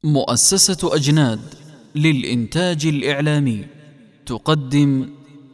مؤسسة أجناد للإنتاج الإعلامي تقدم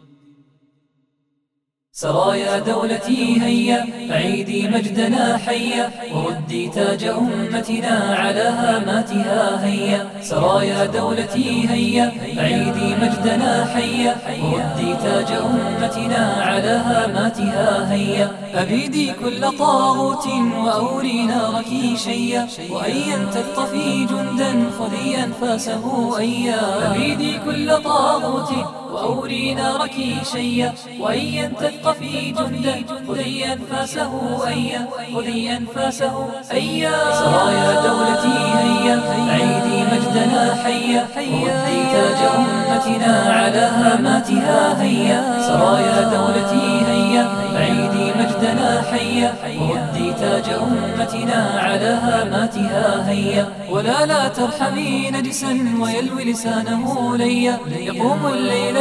سرايا دولتي هيا عيدي مجدنا حيا وردي تاج أمتنا على هاماتها هيا. سرايا دولتي هيا عيدي مجدنا حيا وردي تاج أمتنا على هاماتها هيا. أبيدي كل طاغوت وأوري نارك شيا وأيا تخطفي جندا خذي أنفاسه أيا. أبيدي كل طاغوت وأوري نارك شيا وأيا تثقفي جندا خذي أنفاسه أيا. خذي أنفاسه أيا. سرايا دولتي هيا عيدي مجدنا حيا وردي تاج أمتنا على هاماتها هيا. سرايا دولتي هيا عيدي مجدنا حيا وردي تاج أمتنا على هاماتها هيا. ولا ترحمي نجسا ويلوي لسانه ليا يقوم الليل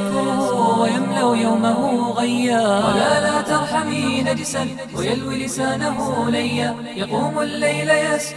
يسكو ويملأ يومه غيا. ولا ترحمي نجسا ويلوي لسانه ليا يقوم الليل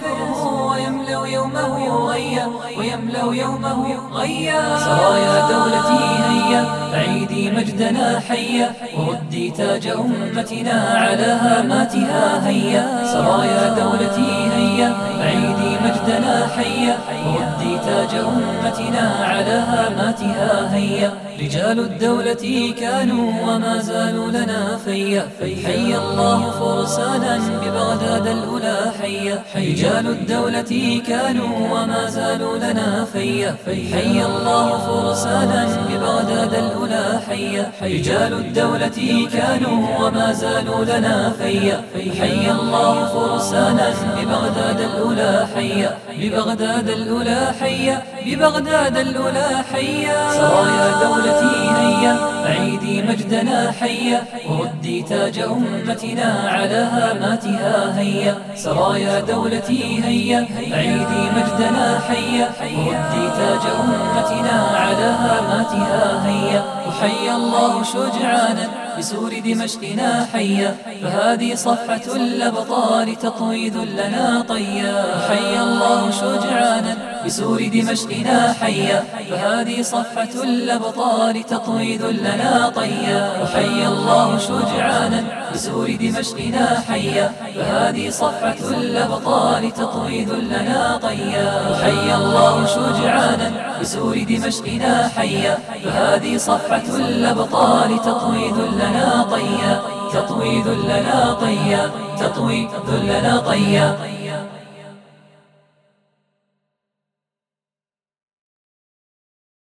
يسكو ويملأ يومه غيا. ويملأ يومه غيا. سرايا دولتي هيا عيدي مجدنا حيا وردي تاج أمتنا على هاماتها هيا. سرايا دولتي هيا عيدي مجدنا حيا وردي تاج أمتنا على هاماتها هيا. رجال الدولة كانوا وما زالوا لنا فيا حي الله فرسانا ببغداد الأولى حيا. رجال الدولة كانوا وما زالوا لنا فيا حي الله فرسانا ببغداد الأولى حيا. رجال الدولة كانوا وما زالوا لنا فيا حي الله فرسانا ببغداد الأولى حيا. ببغداد الأولى حيا. ببغداد الأولى حيا. سرايا دولتي هيا عيدي مجدنا حيا وردي تاج أمتنا على هاماتها هيا. سرايا دولتي هيا عيدي مجدنا حيا وردي تاج أمتنا على هاماتها هيا. وحي الله شجعانا بسور دمشقنا حيا فهذه صفحة الأبطال تطوي ذلنا طيا. وحي الله شجعانا بسور دمشقنا حيا فهذه صفحة الأبطال تطوي ذلنا طيا. وحي الله شجعانا بسور دمشقنا حيا فهذه صفحة الأبطال تطوي ذلنا طيا. وحي الله شجعانا بسور دمشقنا حيا فهذه صفحة الأبطال تطوي ذلنا طيا. تطوي ذلنا طيا. تطوي ذلنا طيا.